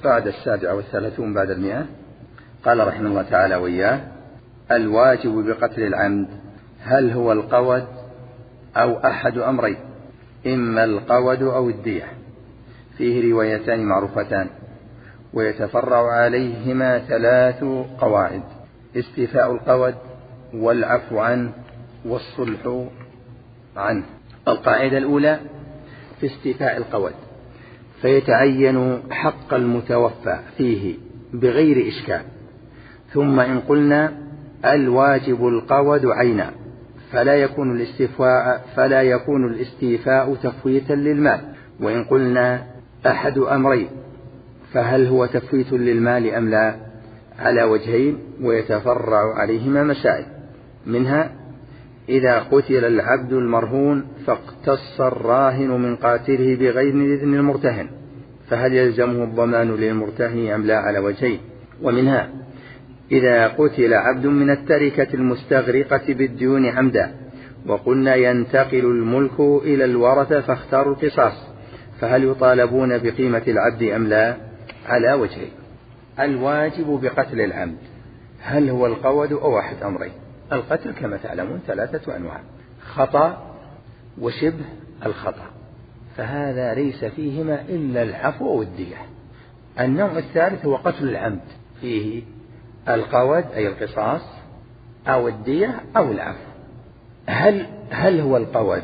القاعدة 37 بعد 100. قال رحمه الله تعالى وإياه: الواجب بقتل العمد هل هو القود أو أحد أمرين، إما القود أو الدية. فيه روايتان معروفتان، ويتفرع عليهما 3 قواعد: استيفاء القود، والعفو عنه، والصلح عنه. القاعدة الأولى في استيفاء القود، فيتعين حق المتوفى فيه بغير إشكال. ثم إن قلنا الواجب القود عينا فلا يكون الاستيفاء تفويتا للمال. وإن قلنا أحد أمرين، فهل هو تفويت للمال أم لا؟ على وجهين، ويتفرع عليهما مسائل. منها: إذا قتل العبد المرهون فاقتص الراهن من قاتله بغير إذن المرتهن، فهل يلزمه الضمان للمرتهن أم لا؟ على وجهين. ومنها: إذا قتل عبد من التركة المستغرقة بالديون عمدا، وقلنا ينتقل الملك إلى الورثة فاختاروا القصاص، فهل يطالبون بقيمة العبد أم لا؟ على وجهين. الواجب بقتل العمد هل هو القود أو أحد أمرين؟ القتل كما تعلمون 3 أنواع: خطأ، وشبه الخطأ، فهذا ليس فيهما إلا العفو أو الدية. النوع الثالث هو قتل العمد، فيه القود أي القصاص، أو الدية أو العفو. هل هو القود؟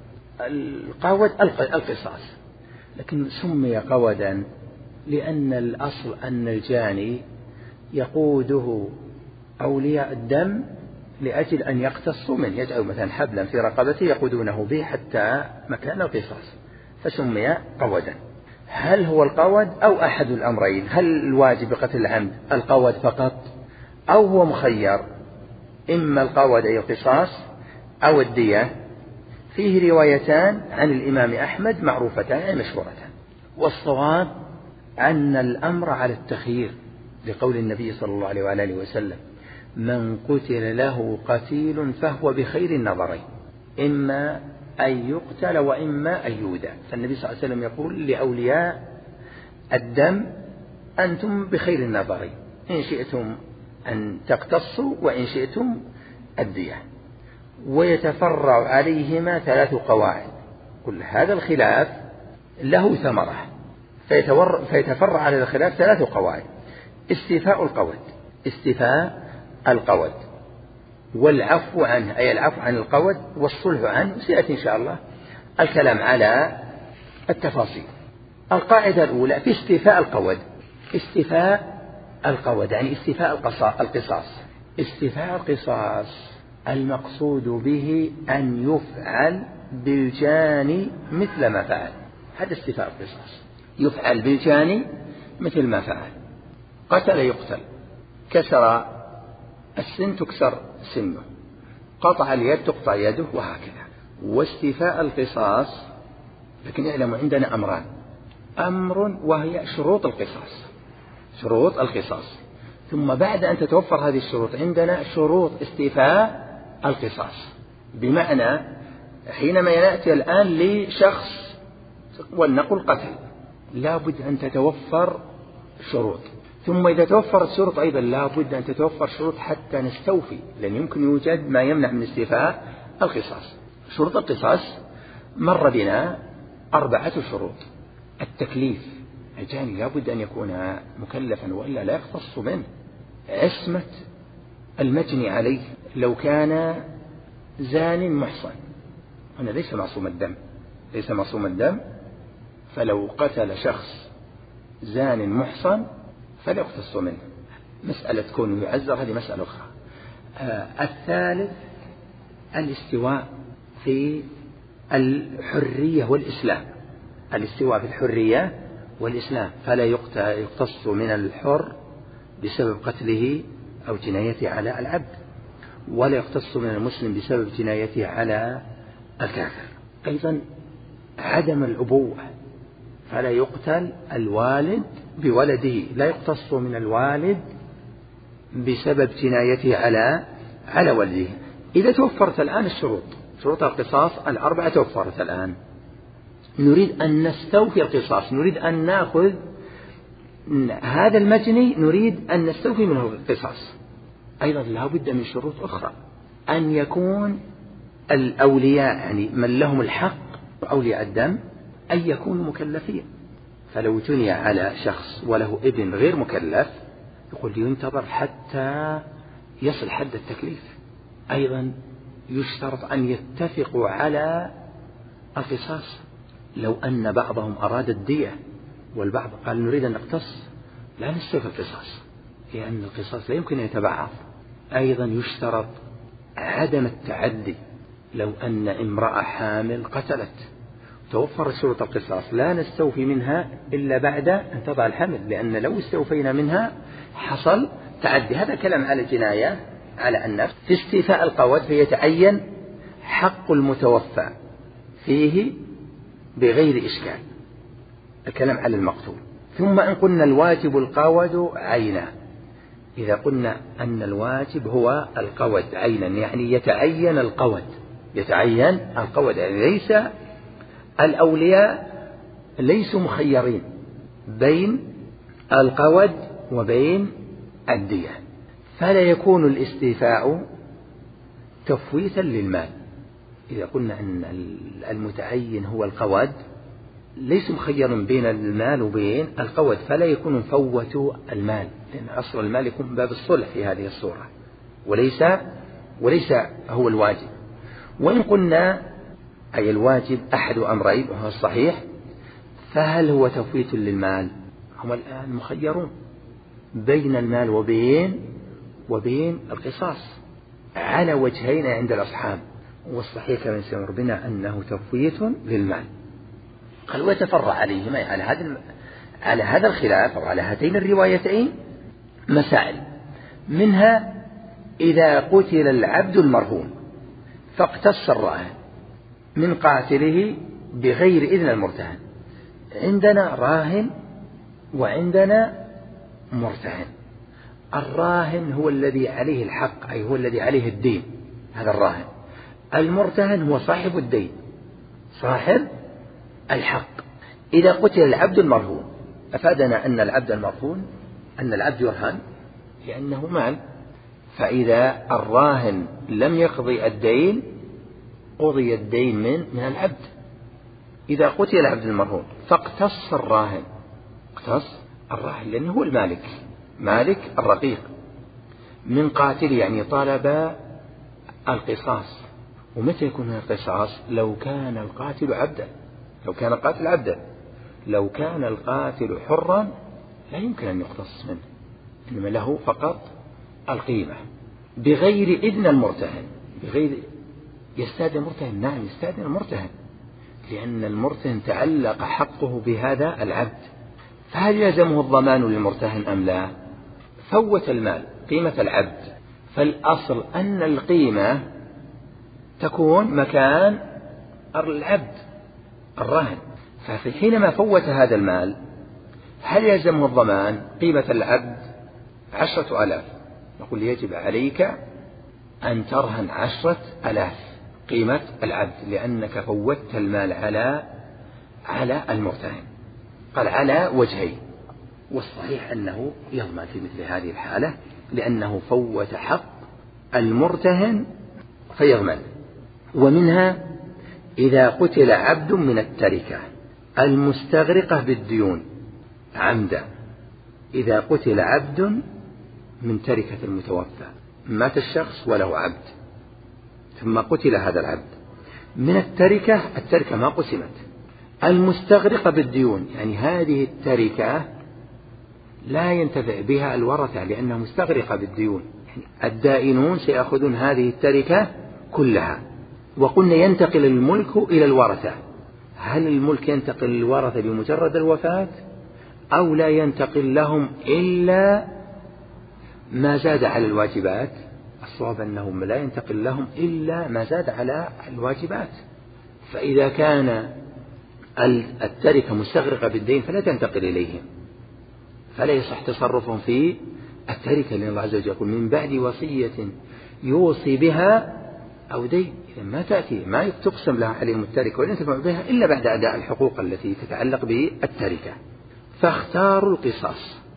القود القصاص، لكن سمي قودا لأن الأصل أن الجاني يقوده أولياء الدم لأجل أن يقتصوا منه، يجعل مثلا حبلا في رقبته يقودونه به حتى مكان القصاص، فسمي قودا. هل هو القود أو أحد الأمرين؟ هل الواجب بقتل العمد القود فقط، أو هو مخير إما القود أي القصاص أو الدية؟ فيه روايتان عن الإمام أحمد معروفتان مشهورتان، والصواب أن الأمر على التخيير، لقول النبي صلى الله عليه وآله وسلم: من قتل له قتيل فهو بخير النظرين، إما أن يقتل وإما أن يودع. فالنبي صلى الله عليه وسلم يقول لأولياء الدم: أنتم بخير النظرين، إن شئتم أن تقتصوا وإن شئتم الدية. ويتفرع عليهما 3 قواعد، كل هذا الخلاف له ثمرة، فيتفرع على الخلاف 3 قواعد: استيفاء القود، والعفو عنه أي العفو عن القود، والصلح عنه. سيأتي إن شاء الله الكلام على التفاصيل. القاعدة الأولى في استيفاء القود يعني استيفاء القصاص. استيفاء القصاص المقصود به أن يفعل بالجاني مثل ما فعل، هذا استيفاء القصاص، يفعل بالجاني مثل ما فعل. قتل يقتل، كسر السن تكسر سنه، قطع اليد تقطع يده، وهكذا. واستيفاء القصاص، لكن اعلموا عندنا أمران: أمر وهي شروط القصاص، ثم بعد أن تتوفر هذه الشروط عندنا شروط استيفاء القصاص. بمعنى حينما يأتي الآن لشخص ولنقل قتل، لا بد أن تتوفر شروط، ثم إذا توفرت شروط أيضا لا بد أن تتوفر شروط حتى نستوفي، لأن يمكن يوجد ما يمنع من استيفاء القصاص. شروط القصاص مر بنا 4 شروط: التكليف، الجاني لا بد أن يكون مكلفا وإلا لا يختص منه. عصمة المجني عليه، لو كان زان محصن، هنا ليس معصوم الدم، فلو قتل شخص زان محصن فلا يختص منه. مسألة كونه يعذر هذه مسألة أخرى. الثالث الاستواء في الحرية والإسلام، الاستواء في الحرية والإسلام، فلا يقتص من الحر بسبب قتله أو جنايته على العبد، ولا يقتص من المسلم بسبب جنايته على الكافر. أيضا عدم الأبوة، فلا يقتل الوالد بولده، لا يقتص من الوالد بسبب جنايته على ولده. إذا توفرت الآن شروط القصاص 4 توفرت الآن، نريد أن نستوفي القصاص، نريد أن نأخذ هذا المجني نريد أن نستوفي منه القصاص، أيضا لا بد من شروط أخرى، أن يكون الأولياء يعني من لهم الحق أولياء الدم أن يكونوا مكلفين. فلو جني على شخص وله ابن غير مكلف يقول ينتظر حتى يصل حد التكليف. أيضا يشترط أن يتفقوا على القصاص. لو أن بعضهم أراد الدية والبعض قال نريد أن نقتص لا نستوفي القصاص، لأن القصاص لا يمكن أن يتبعض. أيضا يشترط عدم التعدي. لو أن امرأة حامل قتلت توفرت شروط القصاص لا نستوفي منها إلا بعد أن تضع الحمل، لأن لو استوفينا منها حصل تعدي. هذا كلام على الجناية على النفس. في استيفاء القود فيتعين حق المتوفى فيه بغير إشكال، الكلام على المقتول. ثم إن قلنا الواجب القود عينا، إذا قلنا أن الواجب هو القود عينا يعني يتعين القود، يتعين القود يعني ليس الأولياء ليسوا مخيرين بين القود وبين الدية، فلا يكون الاستيفاء تفويتا للمال. إذا قلنا أن المتعين هو القود ليس مخيرا بين المال وبين القود فلا يكون فوتوا المال، لأن أصل المال يكون باب الصلح في هذه الصورة وليس هو الواجب. وإن قلنا أي الواجب أحد أمرين وهو الصحيح، فهل هو تفويت للمال؟ هم الآن مخيرون بين المال وبين القصاص على وجهين عند الأصحاب، والصحيح كما سيمر بنا أنه تفويت للمال. قال ويتفرع عليهما على هذا الخلاف أو على هاتين الروايتين مسائل، منها إذا قتل العبد المرهون فاقتص الراهن من قاتله بغير إذن المرتهن. عندنا راهن وعندنا مرتهن. الراهن هو الذي عليه الحق أي هو الذي عليه الدين، هذا الراهن. المرتهن هو صاحب الدين صاحب الحق. إذا قتل العبد المرهون أفادنا أن العبد المرهون أن العبد يرهن لأنه مال، فإذا الراهن لم يقضي الدين قضي الدين من العبد. إذا قتل العبد المرهون فاقتص الراهن، اقتص الراهن لأنه هو المالك مالك الرقيق من قاتل يعني طالب القصاص. ومتى يكون القصاص؟ لو كان القاتل عبدا، لو كان القاتل عبدا. لو كان القاتل حرا لا يمكن أن يقتص منه، إنما له فقط القيمة بغير إذن المرتهن. بغير يستأذن المرتهن، نعم يستأذن المرتهن، لأن المرتهن تعلق حقه بهذا العبد. فهل يلزمه الضمان للمرتهن أم لا؟ فوت المال قيمة العبد، فالأصل أن القيمة تكون مكان العبد الراهن. ففي حينما فوت هذا المال هل يلزمه الضمان؟ قيمة العبد 10,000، نقول يجب عليك أن ترهن 10,000 قيمة العبد لأنك فوتت المال على المرتهن. قال على وجهين، والصحيح أنه يضمن في مثل هذه الحالة لأنه فوت حق المرتهن فيضمن. ومنها إذا قتل عبد من التركة المستغرقة بالديون عمدا. إذا قتل عبد من تركة المتوفى، مات الشخص وله عبد ثم قتل هذا العبد من التركة ما قسمت، المستغرقة بالديون يعني هذه التركة لا ينتفع بها الورثة لأنها مستغرقة بالديون، يعني الدائنون سيأخذون هذه التركة كلها. وقلنا ينتقل الملك إلى الورثة. هل الملك ينتقل للورثة بمجرد الوفاة أو لا ينتقل لهم إلا ما زاد على الواجبات؟ الصواب أنهم لا ينتقل لهم إلا ما زاد على الواجبات. فإذا كان التركة مستغرقة بالدين فلا تنتقل إليهم، فلا يصح تصرفهم في التركة، لأن الله عز وجل يقول من بعد وصية يوصي بها أو دين. إذا ما تأتي ما تقسم لها عليهم التركة ولا ينتفع بها إلا بعد أداء الحقوق التي تتعلق بالتركة. فاختاروا القصاص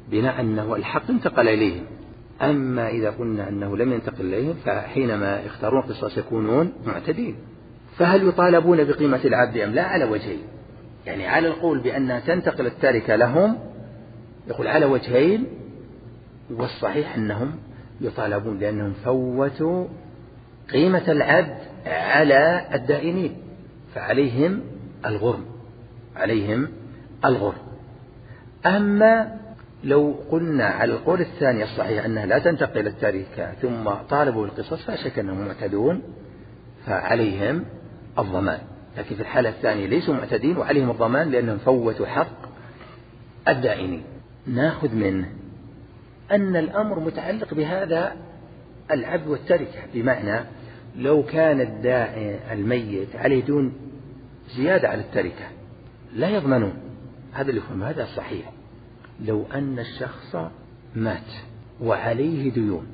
بناء أنه الحق انتقل إليهم. أما إذا قلنا أنه لم ينتقل إليهم فحينما يختارون القصاص يكونون معتدين. فهل يطالبون بقيمة العبد أم لا؟ على وجهين، يعني على القول بأنها تنتقل التركة لهم يقول على وجهين، والصحيح أنهم يطالبون لأنهم فوتوا قيمة العبد على الدائنين، فعليهم الغرم، عليهم الغرم. أما لو قلنا على القول الثاني الصحيح أنها لا تنتقل التركة ثم طالبوا القصاص فلا شك أنهم معتدون فعليهم الضمان، لكن في الحالة الثانية ليسوا معتدين وعليهم الضمان لأنهم فوتوا حق الدائنين. نأخذ منه أن الأمر متعلق بهذا العبد والتركة، بمعنى لو كان الميت عليه دون زيادة على التركة لا يضمنون، هذا اللي يفهم، هذا صحيح. لو أن الشخص مات وعليه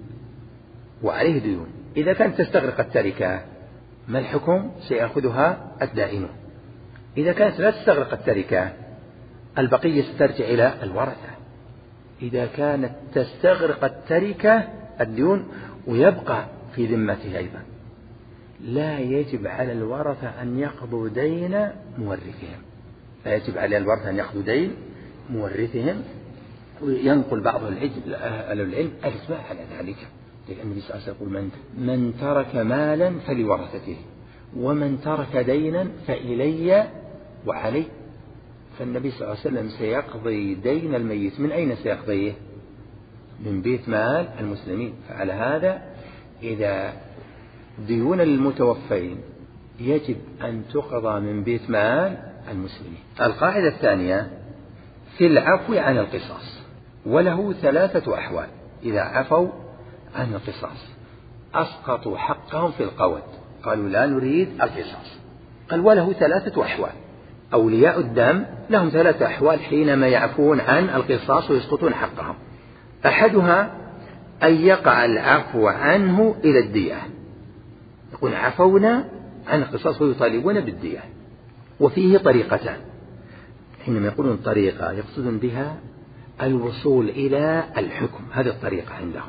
ديون إذا كانت تستغرق التركة ما الحكم؟ سيأخذها الدائن. إذا كانت لا تستغرق التركة البقية سترجع إلى الورثة. إذا كانت تستغرق التركة الديون ويبقى في ذمته أيضا لا يجب على الورثة أن يقضوا دين مورثهم، لا يجب على الورثة أن يقضوا دين مورثهم. وينقل بعض العلم الإجماع على ذلك، لأن النبي صلى الله عليه وسلم يقول من ترك مالا فلورثته ومن ترك دينا فإلي وعلي. فالنبي صلى الله عليه وسلم سيقضي دين الميت، من أين سيقضيه؟ من بيت مال المسلمين. فعلى هذا إذا ديون المتوفين يجب أن تقضى من بيت مال المسلمين. القاعدة الثانية في العفو عن القصاص، وله 3 أحوال إذا عفوا عن القصاص. أسقطوا حقهم في القود، قالوا لا نريد القصاص، قال وله 3 أحوال. أولياء الدم لهم 3 أحوال حينما يعفون عن القصاص ويسقطون حقهم. أحدها أن يقع العفو عنه إلى الدية، يقول عفونا عن القصاص ويطالبون بالدية. وفيه طريقتان، حينما يقولون طريقة يقصدون بها الوصول إلى الحكم، هذه الطريقة عندهم.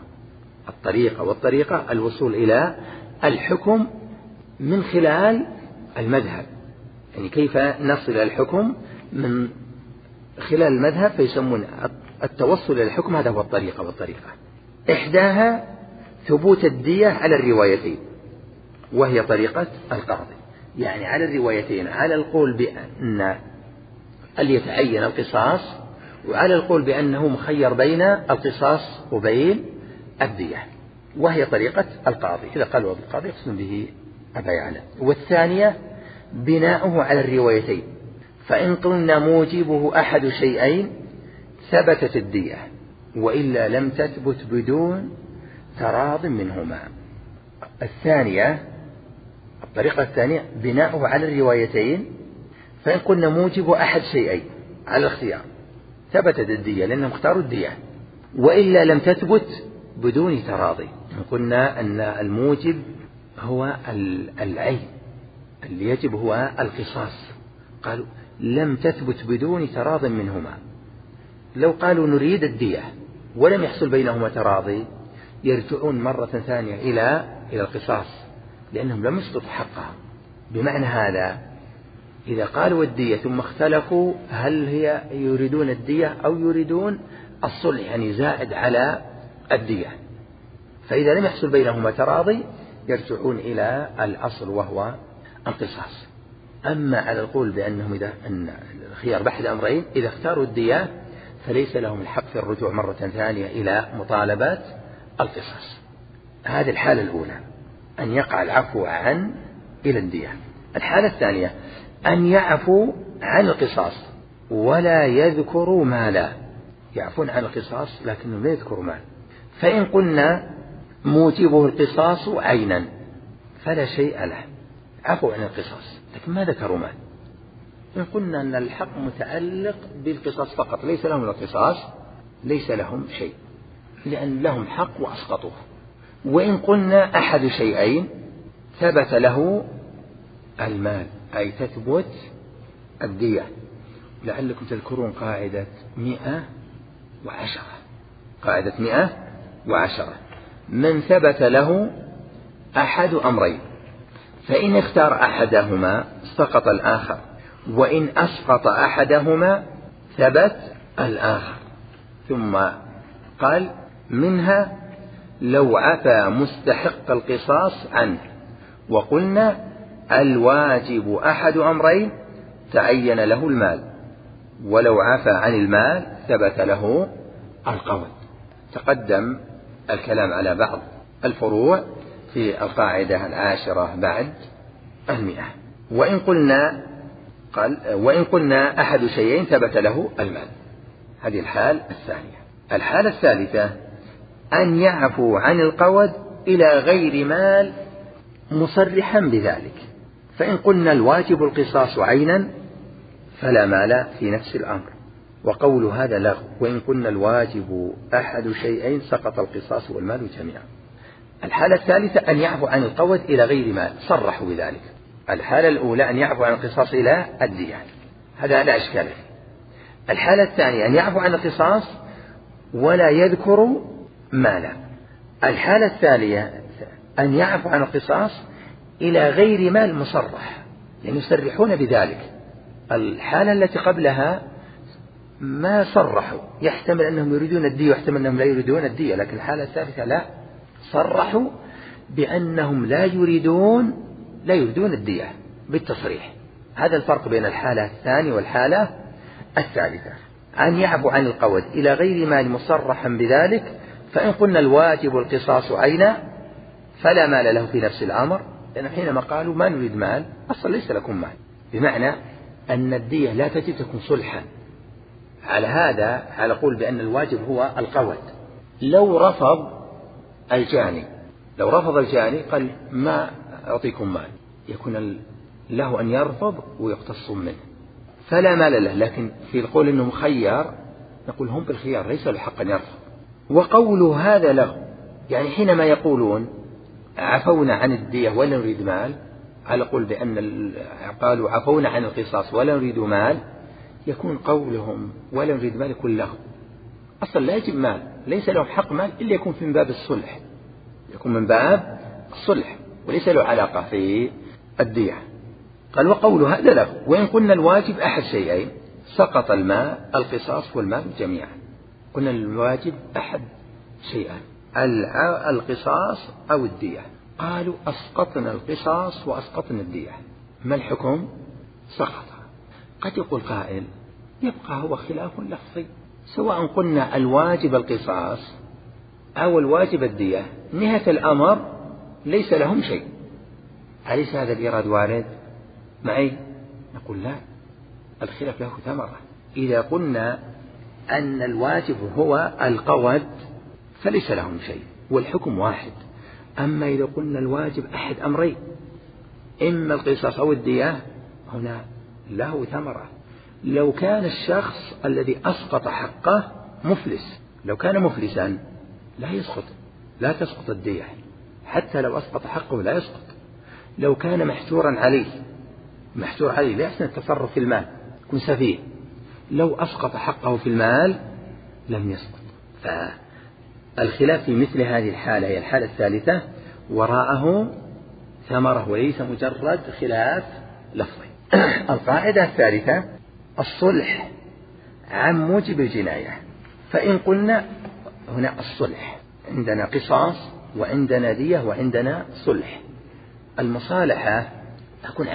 الطريقة الوصول إلى الحكم من خلال المذهب، يعني كيف نصل إلى الحكم من خلال المذهب، فيسمون التوصل إلى الحكم هذا هو الطريقة. إحداها ثبوت الدية على الروايتين، وهي طريقة القاضي، يعني على الروايتين، على القول بأن يتعين القصاص وعلى القول بأنه مخير بين القصاص وبين الدية، وهي طريقة القاضي. إذا قالوا القاضي يقصد به أبا يعلى. والثانية بناؤه على الروايتين، فإن قلنا موجبه أحد شيئين ثبتت الدية وإلا لم تثبت بدون تراض منهما. الطريقة الثانية بناؤه على الروايتين، فإن قلنا موجب أحد شيئين على الاختيار ثبتت الدية لأنهم اختاروا الدية، وإلا لم تثبت بدون تراضي. قلنا أن الموجب هو العين، اللي يجب هو القصاص، قالوا لم تثبت بدون تراض منهما. لو قالوا نريد الدية ولم يحصل بينهما تراضي يرجعون مرة ثانية إلى القصاص لأنهم لم يسقطوا حقهم. بمعنى هذا إذا قالوا الدية ثم اختلفوا هل هي يريدون الدية أو يريدون الصلح، يعني زائد على الدية، فإذا لم يحصل بينهما تراضي يرجعون إلى الأصل وهو القصاص. أما على القول بأنهم أن الخيار بأحد أمرين، إذا اختاروا الدية فليس لهم الحق في الرجوع مرة ثانية إلى مطالبات القصاص. هذه الحالة الأولى، أن يقع العفو عن إلى الدية. الحالة الثانية أن يعفو عن القصاص ولا يذكروا مالا، يعفون عن القصاص لكنهم لا يذكروا مال. فإن قلنا موجبه القصاص عينا فلا شيء له، عفوا عن القصاص لكن ما ذكروا مال. إن قلنا أن الحق متعلق بالقصاص فقط، ليس لهم القصاص، ليس لهم شيء لأن لهم حق وأسقطوه. وإن قلنا أحد شيئين ثبت له المال، أي تثبت الدية. لعلكم تذكرون قاعدة 100 قاعدة 110. من ثبت له أحد أمرين فإن اختار أحدهما سقط الآخر، وإن أسقط أحدهما ثبت الآخر. ثم قال: منها لو عفى مستحق القصاص عنه، وقلنا الواجب أحد أمرين تعين له المال، ولو عفى عن المال ثبت له القود. تقدم الكلام على بعض الفروع في القاعدة 10 بعد 100. وإن قلنا أحد شيئين ثبت له المال. هذه الحالة الثانية. الحالة الثالثة أن يعفو عن القود إلى غير مال مصرحا بذلك. فإن قلنا الواجب القصاص عينا فلا مال في نفس الأمر، وقول هذا لغو. وإن قلنا الواجب أحد شيئين سقط القصاص والمال جميعا. الحالة الثالثة أن يعفو عن القود إلى غير مال صرحوا بذلك. الحالة الأولى أن يعفو عن القصاص إلى الدية، هذا لا إشكال فيه. الحالة الثانية أن يعفو عن القصاص ولا يذكر مالا. الحالة الثانية أن يعفو عن القصاص إلى غير مال مصرح، يعني يصرحون بذلك. الحالة التي قبلها ما صرحوا، يحتمل أنهم يريدون الدية ويحتمل أنهم لا يريدون الدية، لكن الحالة الثالثة لا، صرحوا بأنهم لا يريدون الدية بالتصريح. هذا الفرق بين الحالة الثانية والحالة الثالثة. أن يعفو عن القود إلى غير مال مصرحا بذلك. فإن قلنا الواجب القصاص عينا فلا مال له في نفس الأمر، لأن حينما قالوا ما نريد مال أصلا ليس لكم مال، بمعنى أن الدية لا تجب تكون صلحا. على هذا على قول بأن الواجب هو القود. لو رفض الجاني قال ما أعطيكم مال، يكون له أن يرفض ويقتص منه فلا مال له. لكن في القول أنه مخير نقول هم بالخيار ليس له حق أن يرفض. وقوله هذا له، يعني حينما يقولون عفونا عن الدية ولا نريد مال، على قول بأن قالوا عفونا عن القصاص ولا نريد مال، يكون قولهم ولا نريد مال يكون له أصلا لا يجب مال، ليس له حق مال إلا يكون من باب الصلح، يكون من باب الصلح وليس له علاقة في الدية. قال وقول هذا له. وإن قلنا الواجب أحد شيئين سقط القصاص والمال جميعا. قلنا الواجب أحد شيئين، القصاص أو الدية. قالوا أسقطنا القصاص وأسقطنا الدية، ما الحكم؟ سقط. قد يقول قائل يبقى هو خلاف لفظي، سواء قلنا الواجب القصاص أو الواجب الدية نهاية الأمر ليس لهم شيء. أليس هذا الإيراد وارد معي؟ نقول لا، الخلاف له ثمرة. إذا قلنا أن الواجب هو القود فليس لهم شيء والحكم واحد. أما إذا قلنا الواجب أحد أمرين إما القصاص أو الدية هنا له ثمرة. لو كان الشخص الذي أسقط حقه مفلس، لو كان مفلسا لا تسقط الدية، حتى لو أسقط حقه لا يسقط. لو كان محجور عليه لا يحسن التصرف في المال، يكون سفيه، لو أسقط حقه في المال لم يسقط. فالخلاف في مثل هذه الحالة هي الحالة الثالثة، وراءه ثمرة وليس مجرد خلاف لفظي. القاعدة الثالثة الصلح عن موجب الجناية. فإن قلنا هنا الصلح عندنا قصاص وعندنا دية وعندنا صلح. المصالحة تكون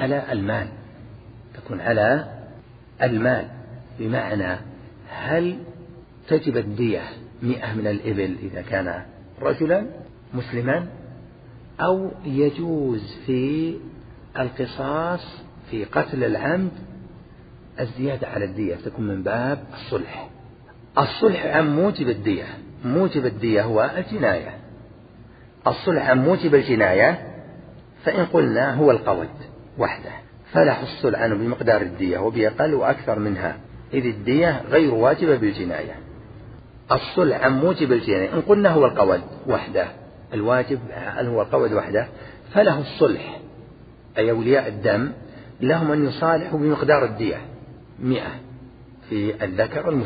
على المال، بمعنى هل تجب الدية 100 من الإبل إذا كان رجلا مسلما، أو يجوز في القصاص في قتل العمد الزيادة على الدية تكون من باب الصلح. الصلح عن موجب الدية، موجب الدية هو الجناية. الصلح عن موجب الجناية فإن قلنا هو القود وحده فلا حصل عنه بمقدار الدية وبأقل وأكثر منها، إذ الدية غير واجبة بالجناية. الصلح عن موجب الجناية إن قلنا هو القود وحده، الواجب هو القود وحده، فله الصلح، أي أولياء الدم لهم أن يصالحوا بمقدار الدية 100 في الذكر والمسلم.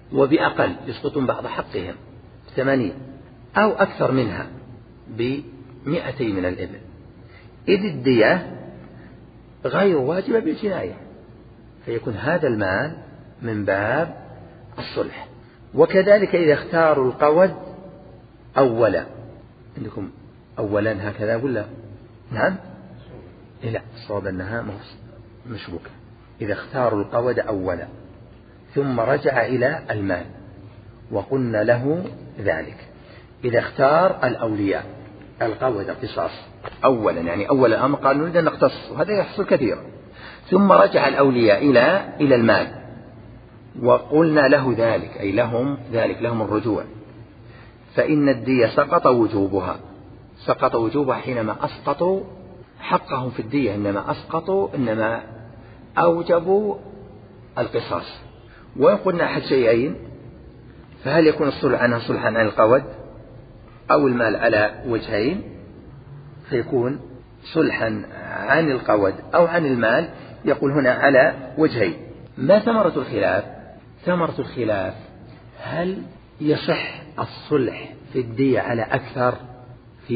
وبأقل يسقطون بعض حقهم 80 أو أكثر منها ب200 من الإبل، إذ الدية غير واجبة بالجناية، فيكون هذا المال من باب الصلح. وكذلك إذا اختاروا القود أولا، عندكم أولا هكذا ولا؟ نعم، لا، الصواب أنها مشبوكة. إذا اختاروا القود أولا ثم رجع إلى المال وقلنا له ذلك، إذا اختار الأولياء القود القصاص أولا، يعني أول الأمر قال نريد أن نقتص، وهذا يحصل كثيرا، ثم رجع الأولياء إلى المال وقلنا له ذلك، أي لهم ذلك، لهم الرجوع، فإن الدية سقط وجوبها حينما أسقطوا حقهم في الدية، إنما أوجبوا القصاص. وإن قلنا أحد شيئين، فهل يكون الصلح عنها صلحا عن القود أو المال على وجهين؟ فيكون صلحا عن القود أو عن المال، يقول هنا على وجهين. ما ثمرة الخلاف؟ ثمرة الخلاف هل يصح الصلح في الدية على أكثر في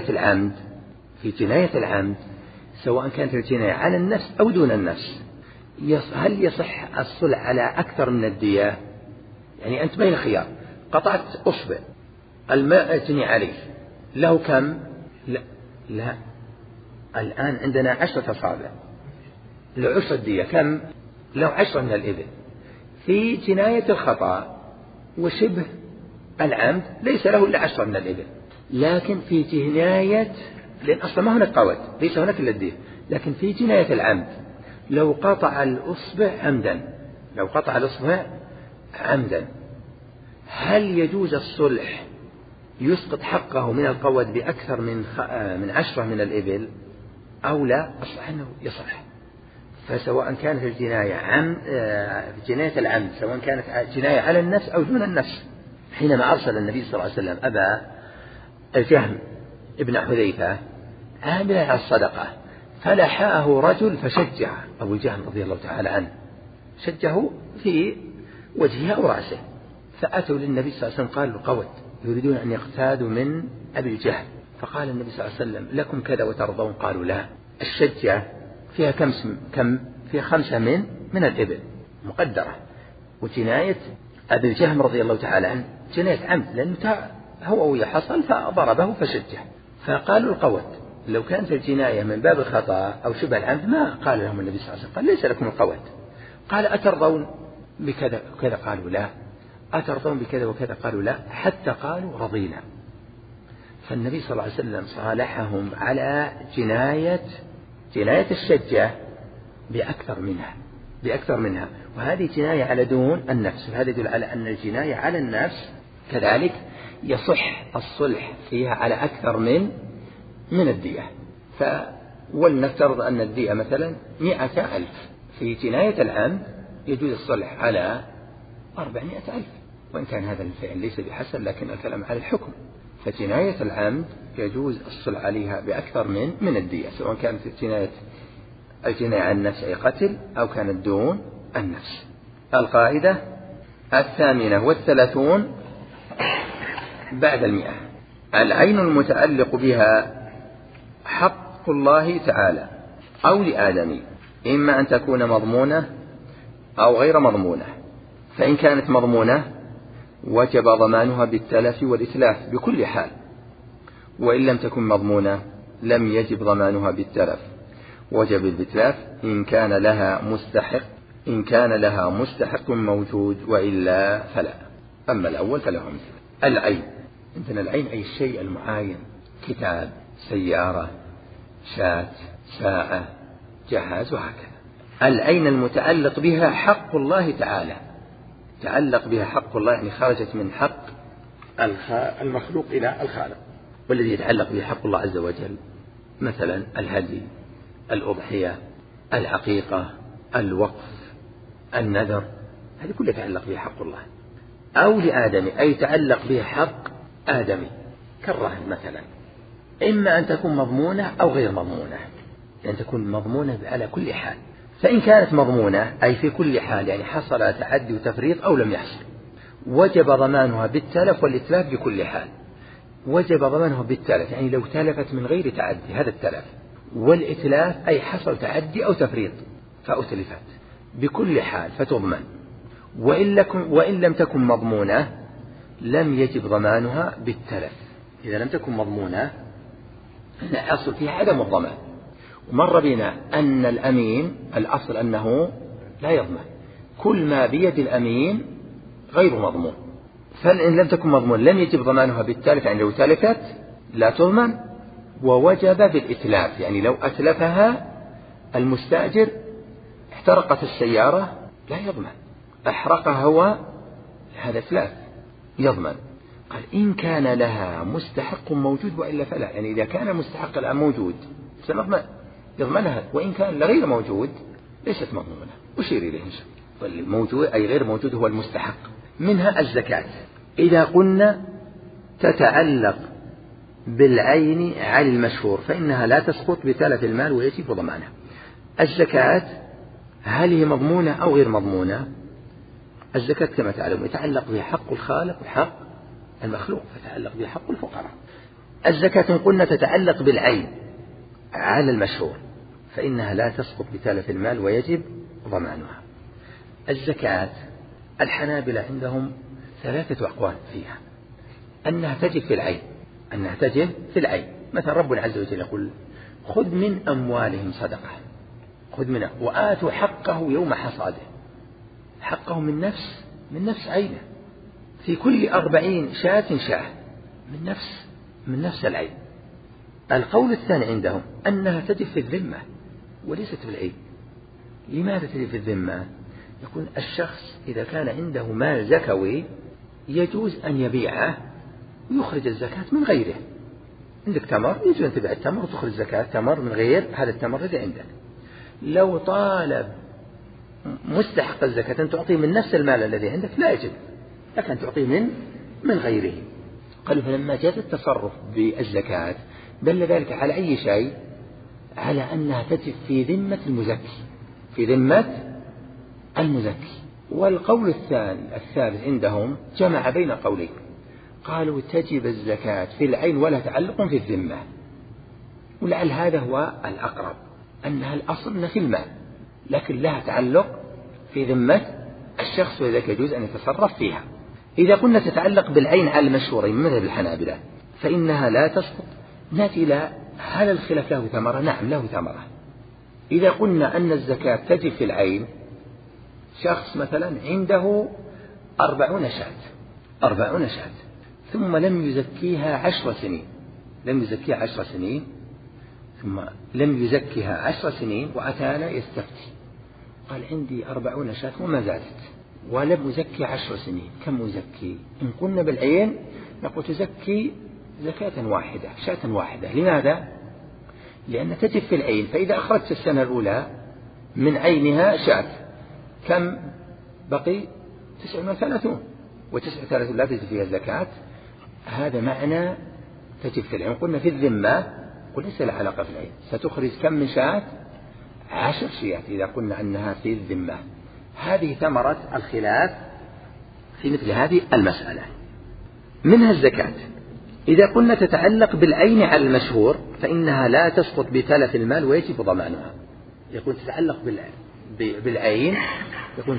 جناية العمد سواء كانت الجناية على النفس أو دون النفس؟ هل يصح الصلح على أكثر من الدية؟ يعني أنت بين خيار، قطعت أصبع، الماء أجني عليه، له كم؟ لا، الآن عندنا 10 أصابع، لعشر الدية كم؟ له 10 من الإبل. في جناية الخطأ وشبه العمد ليس له إلا 10 من الإبل، لكن في جناية، لأن أصلا ما هناك قود، ليس هناك إلا الدية، لكن في جناية العمد لو قطع الأصبع عمدا، هل يجوز الصلح يسقط حقه من القود بأكثر من 10 من الإبل أو لا؟ أصلا أنه يصح. فسواء كانت الجناية جناية العمد، سواء كانت جناية على النفس أو دون النفس، حينما أرسل النبي صلى الله عليه وسلم أبا الجهم ابن حذيفة عاملا على الصدقة، فلحاه رجل فشجع أبو الجهم رضي الله تعالى عنه، شجه في وجهه أو رأسه، فأتوا للنبي صلى الله عليه وسلم قالوا قود، يريدون أن يقتادوا من أبي الجهم، فقال النبي صلى الله عليه وسلم لكم كذا وترضون؟ قالوا لا. الشجة فيها كم؟ فيها 5 من الإبل مقدرة، وجناية أبي الجهم رضي الله تعالى عنه جناية عمد، لأنه هو حصل فضربه فشجه، فقالوا القود. لو كانت الجناية من باب الخطأ أو شبه العمد ما قال لهم النبي صلى الله عليه وسلم، قال ليس لكم القود. قال أترضون بكذا وكذا؟ قالوا لا. أترضون بكذا وكذا؟ قالوا لا، حتى قالوا رضينا. فالنبي صلى الله عليه وسلم صالحهم على جناية الشجة بأكثر منها، وهذه جناية على دون النفس، وهذا يدل على أن الجناية على النفس كذلك يصح الصلح فيها على أكثر من الدية. ولنفترض أن الدية مثلا 100,000، في جناية العمد يجوز الصلح على 400,000، وإن كان هذا الفعل ليس بحسن، لكن الكلام على الحكم. فجناية العمد يجوز الصلح عليها بأكثر من الدية، سواء كانت الجناية عن النفس أي قتل أو كانت دون النفس. القاعدة 38 بعد 100: العين المتعلق بها حق الله تعالى أو لآدمي، إما أن تكون مضمونة أو غير مضمونة، فإن كانت مضمونة وجب ضمانها بالتلف والإتلاف بكل حال، وإن لم تكن مضمونة لم يجب ضمانها بالتلف، وجب الإتلاف إن كان لها مستحق موجود، وإلا فلا. أما الأول فله مثل العين. عندنا العين أي الشيء المعاين، كتاب، سيارة، شاة، ساعة، جهاز، وهكذا. العين المتعلق بها حق الله تعالى، تعلق بها حق الله، يعني خرجت من حق المخلوق إلى الخالق. والذي يتعلق به حق الله عز وجل مثلا الهدي، الأضحية، العقيقة، الوقف، النذر، هذه كلها يتعلق بها حق الله. أو لآدمي أي يتعلق بها حق آدمي كالرهن مثلا، إما أن تكون مضمونة أو غير مضمونة، أن تكون مضمونة على كل حال. فإن كانت مضمونة أي في كل حال، يعني حصل تعدي وتفريط أو لم يحصل، وجب ضمانها بالتلف والإتلاف بكل حال. وجب ضمانها بالتلف يعني لو تلفت من غير تعدي، هذا التلف. والإتلاف أي حصل تعدي أو تفريط فأتلفت بكل حال فتضمن. وإن لم تكن مضمونة لم يجب ضمانها بالتلف. إذا لم تكن مضمونة الأصل فيها عدم الضمان. ومر بنا أن الأمين الأصل أنه لا يضمن، كل ما بيد الأمين غير مضمون. فإن لم تكن مضمون لم يجب ضمانها بالتلف يعني لو تلفت لا تضمن. ووجب بالإتلاف يعني لو أتلفها المستأجر، احترقت السيارة لا يضمن، أحرقها هو، هذا إتلاف يضمن. قال إن كان لها مستحق موجود وإلا فلا، يعني إذا كان المستحق الآن موجود سنضمن يضمنها، وإن كان غير موجود ليست مضمونة. أشير إليه الموجود أي غير موجود هو المستحق. منها الزكاة إذا قلنا تتعلق بالعين على المشهور فإنها لا تسقط بتلف المال ويجب ضمانها. الزكاة هل هي مضمونة أو غير مضمونة؟ الزكاة كما تعلم يتعلق بها حق الخالق وحق المخلوق، فتعلق بها حق الفقراء. الزكاة قلنا تتعلق بالعين على المشهور فإنها لا تسقط بتلف المال ويجب ضمانها. الزكاة الحنابلة عندهم 3 أقوال فيها، أنها تجب في العين، أنها تجب في العين. مثلا ربنا عز وجل يقول خذ من أموالهم صدقة، خذ منه وآتوا حقه يوم حصاده، حقه من نفس عينه، في كل 40 شاة شاة من نفس العين. القول الثاني عندهم أنها تجب في الذمة وليست في العين. لماذا تجب في الذمة؟ يكون الشخص إذا كان عنده مال زكوي يجوز أن يبيعه ويخرج الزكاة من غيره. عندك تمر يجوز أن تبيع التمر وتخرج زكاة تمر من غير هذا التمر الذي عندك. لو طالب مستحق الزكاة أن تعطيه من نفس المال الذي عندك لا يجب، لكن تعطيه من غيره. قالوا فلما جاء التصرف بالزكاة دل ذلك على أي شيء؟ على أنها تجب في ذمة المزكي، في ذمة المزكي. والقول الثالث عندهم جمع بين قولين، قالوا تجب الزكاة في العين ولا تعلق في الذمة، ولعل هذا هو الأقرب، أنها الأصل في المال لكن لها تعلق في ذمة الشخص وذلك يجوز أن يتصرف فيها. إذا قلنا تتعلق بالعين على المشهورين من مذهب الحنابلة فإنها لا تسقط. نأتي إلى هل الخلاف له ثمرة؟ نعم له ثمرة. إذا قلنا أن الزكاة تجب في العين، شخص مثلا عنده 40 شاة ثم لم يزكيها 10 سنين، ثم لم يزكيها 10 سنين وأتانا يستفتي قال عندي 40 شاة وما زادت ولم أزكي 10 سنين، كم أزكي؟ إن قلنا بالعين نقول تزكي زكاة واحدة، شاة واحدة. لماذا؟ لأن تجب في العين، فإذا أخرجت السنة الأولى من عينها شاة كم بقي؟ 39 و39 لا تجب فيها الزكاة. هذا معنى تجب في العين. قلنا في الذمة قل ليس لها علاقة في العين، ستخرج كم من شاة؟ 10 شيات إذا قلنا أنها في الذمة. هذه ثمرة الخلاف في مثل هذه المسألة. منها الزكاة إذا قلنا تتعلق بالعين على المشهور فإنها لا تسقط بتلف المال ويجب ضمانها. يكون تتعلق بالعين يكون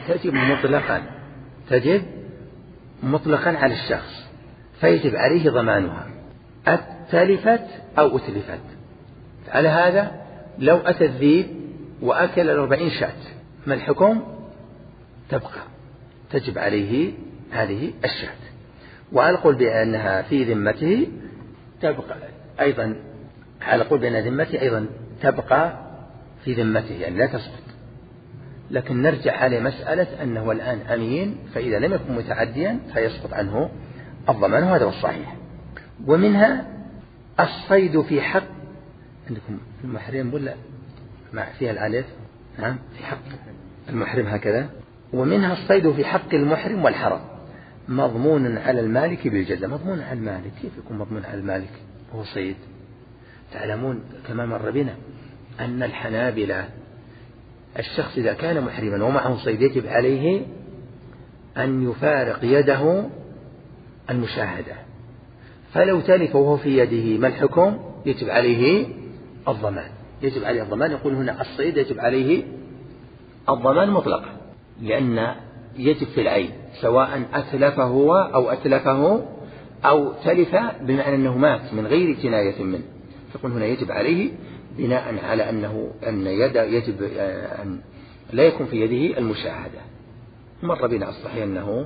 تجب مطلقا على الشخص فيجب عليه ضمانها أتلفت أو أتلفت. على هذا لو أتى الذيب وأكل 40 شاة ما الحكم؟ تبقى تجب عليه هذه الشاة. وأقول بأنها في ذمته تبقى أيضا، على قول بأن ذمته أيضا تبقى في ذمته يعني لا تسقط. لكن نرجع على مسألة أنه الآن أمين، فإذا لم يكن متعديا فيسقط عنه الضمان، وهذا هو الصحيح. ومنها الصيد في حق، عندكم المحرم ولا مع فيها الألف؟ نعم في حق المحرم هكذا. ومنها الصيد في حق المحرم والحرم مضمون على المالك بالجزاء. مضمون على المالك، كيف يكون مضمون على المالك وهو صيد؟ تعلمون كما مر بنا أن الحنابلة الشخص إذا كان محرما ومعه صيد يجب عليه أن يفارق يده المشاهدة، فلو تلف وهو في يده ما الحكم؟ يجب عليه الضمان. يجب عليه الضمان. يقول هنا الصيد يجب عليه الضمان مطلقا، لأن يجب في العين سواء أتلفه هو أو أتلفه أو تلف بمعنى أنه مات من غير جناية منه. يقول هنا يجب عليه بناء على أن يجب أن لا يكون في يده المشاهدة. مر بنا الصحيح أنه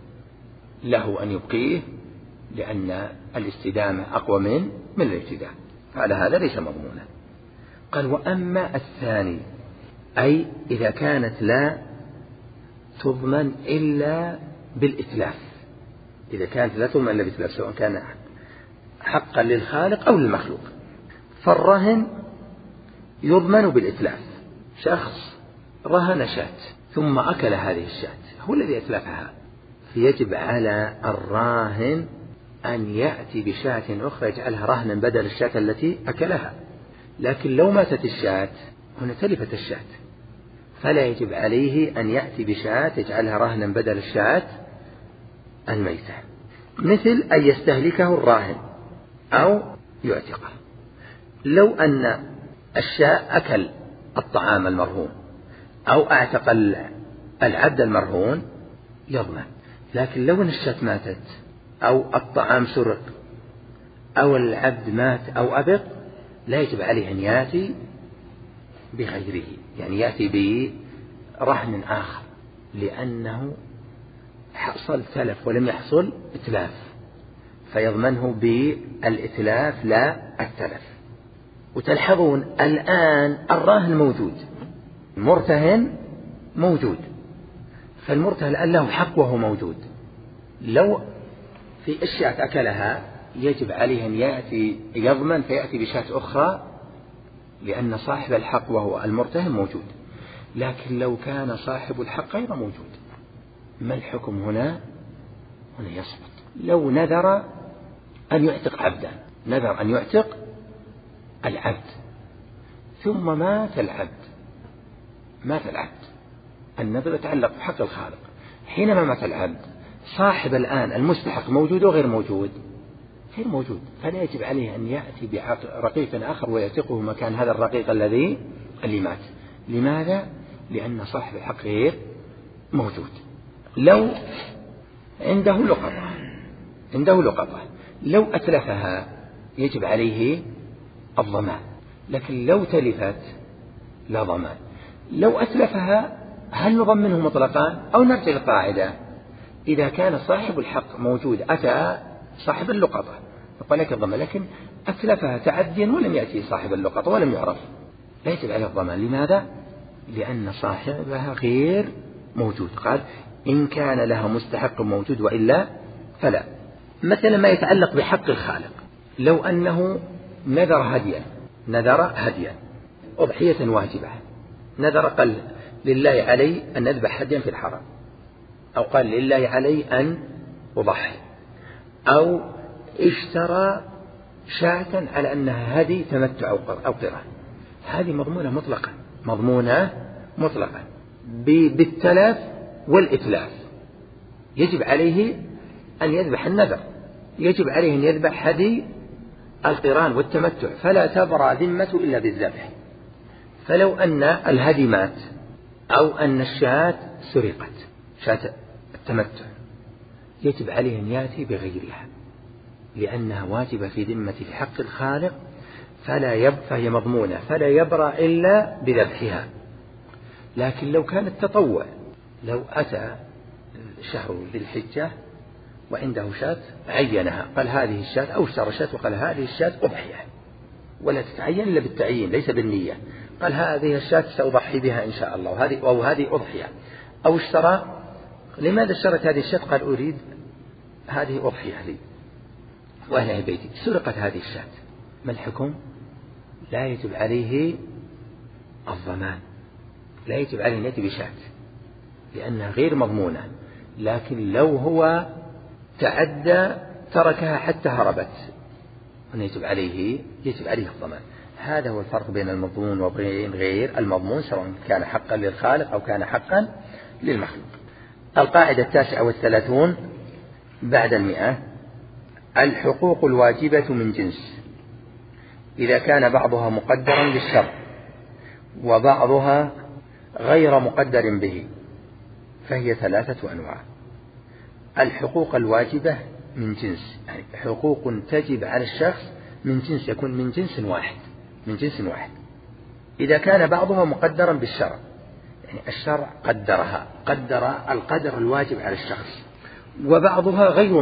له أن يبقيه لأن الاستدامة أقوى من الابتداء، على هذا ليس مضمونا. قال وأما الثاني، أي إذا كانت لا تضمن إلا بالإتلاف، إذا كانت لا تضمن إلا بالإتلاف سواء كان حقا للخالق أو للمخلوق، فالرهن يضمن بالإتلاف. شخص رهن شاة ثم أكل هذه الشاة، هو الذي أتلفها، فيجب على الراهن أن يأتي بشاة أخرى يجعلها رهنا بدل الشاة التي أكلها. لكن لو ماتت الشاة هنا تلفت الشاة، فلا يجب عليه أن يأتي بشاة يجعلها رهنا بدل الشاة الميتة، مثل أن يستهلكه الراهن أو يعتقه. لو أن الشاة أكل الطعام المرهون أو أعتق العبد المرهون يضمن. لكن لو أن الشاة ماتت أو الطعام سرق أو العبد مات أو أبق، لا يجب عليه أن يأتي بغيره، يعني يأتي برهن آخر، لأنه حصل تلف ولم يحصل إتلاف، فيضمنه بالإتلاف لا التلف. وتلحظون الآن الراهن موجود، المرتهن موجود، فالمرتهن الآن له حق وهو موجود. لو في الشاة أكلها يجب عليه أن يأتي يضمن فيأتي بشاة أخرى، لأن صاحب الحق وهو المرتهن موجود. لكن لو كان صاحب الحق غير موجود، ما الحكم هنا؟ هنا يسقط. لو نذر أن يعتق عبدا، نذر أن يعتق العبد ثم مات العبد، النذر يتعلق بحق الخالق. حينما مات العبد صاحب الآن المستحق موجود وغير موجود؟ غير موجود، فلا يجب عليه أن يأتي برقيق آخر ويعتقه مكان هذا الرقيق اللي مات. لماذا؟ لأن صاحب الحق غير موجود. لو عنده لقطة لو أتلفها يجب عليه الضمان، لكن لو تلفت لا ضمان. لو أتلفها هل نضمنه مطلقا أو نرجع للقاعدة؟ إذا كان صاحب الحق موجود أتى صاحب اللقطة يقول لك الضمان، لكن أتلفها تعديا ولم يأتي صاحب اللقطة ولم يعرف، لا يجب عليه الضمان. لماذا؟ لأن صاحبها غير موجود. قال إن كان لها مستحق موجود وإلا فلا. مثلا ما يتعلق بحق الخالق، لو أنه نذر هديا أضحية واجبة، نذر قال لله علي أن نذبح هديا في الحرم، أو قال لله علي أن أضحي، أو اشترى شاة على أنها هدي تمتع أو قران، هذه مضمونة مطلقا بالتلف والإتلاف. يجب عليه أن يذبح النذر، يجب عليه أن يذبح هدي القران والتمتع، فلا تبرأ ذمة إلا بالذبح. فلو أن الهدي مات أو أن الشاة سرقت، شاة التمتع، يجب عليه أن يأتي بغيرها لأنها واجبة في ذمة في حق الخالق، فهي مضمونة فلا يبرأ إلا بذبحها. لكن لو كان التطوع، لو أتى شهر ذي الحجة وعنده شاة عينها قال هذه الشاة، أو اشترى شاة وقال هذه الشاة أضحية، ولا تتعين إلا بالتعيين ليس بالنية، قال هذه الشاة سأضحي بها إن شاء الله وهذه أضحية. أو اشترى، لماذا اشترت هذه الشاة؟ قال أريد هذه أضحية لي وأهل بيتي. سرقت هذه الشاة، ما الحكم؟ لا يجب عليه الضمان، لا يجب عليه أن يأتي بشاة لأنها غير مضمونة. لكن لو هو تعدى تركها حتى هربت يجب عليه الضمان. هذا هو الفرق بين المضمون وبين غير المضمون، سواء كان حقا للخالق أو كان حقا للمخلوق. القاعدة 39 بعد 100: الحقوق الواجبة من جنس إذا كان بعضها مقدرا بالشرع وبعضها غير مقدر به، فهي 3 أنواع. الحقوق الواجبة من جنس، يعني حقوق تجب على الشخص من جنس، يكون من جنس واحد. إذا كان بعضها مقدرا بالشرع، يعني الشرع قدر القدر الواجب على الشخص، وبعضها غير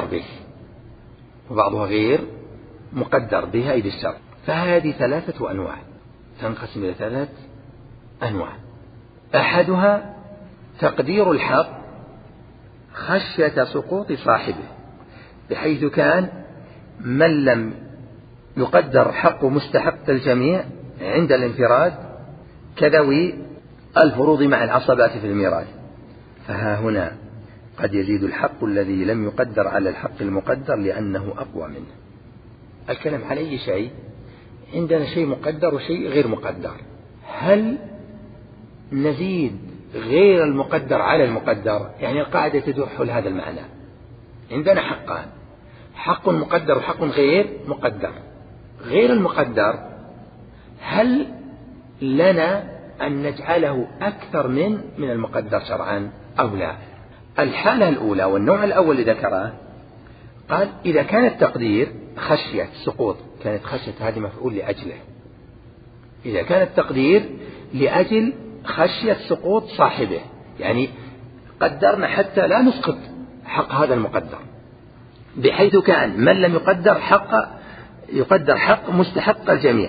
مقدر به أي بالشرع، فهذه 3 أنواع، تنقسم إلى 3 أنواع. أحدها تقدير الحق خشية سقوط صاحبه، بحيث كان من لم يقدر حقه مستحق الجميع عند الانفراد كذوي الفروض مع العصبات في الميراث، فها هنا قد يزيد الحق الذي لم يقدر على الحق المقدر لأنه أقوى منه. الكلام على أي شيء؟ عندنا شيء مقدر وشيء غير مقدر، هل نزيد غير المقدر على المقدر؟ يعني القاعدة تدور حول هذا المعنى. عندنا حقان، حق مقدر وحق غير مقدر. غير المقدر هل لنا أن نجعله أكثر من المقدر شرعا أو لا؟ الحالة الأولى والنوع الأول اللي ذكره قال إذا كان التقدير خشية سقوط، كانت خشية هذه مفعول لأجله، إذا كان التقدير لأجل خشية سقوط صاحبه، يعني قدرنا حتى لا نسقط حق هذا المقدر، بحيث كان من لم يقدر حق مستحق الجميع،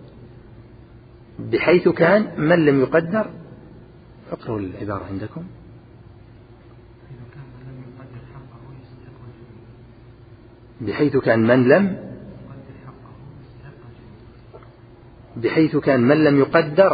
بحيث كان من لم يقدر، اقرأوا العبارة عندكم، بحيث كان من لم يقدر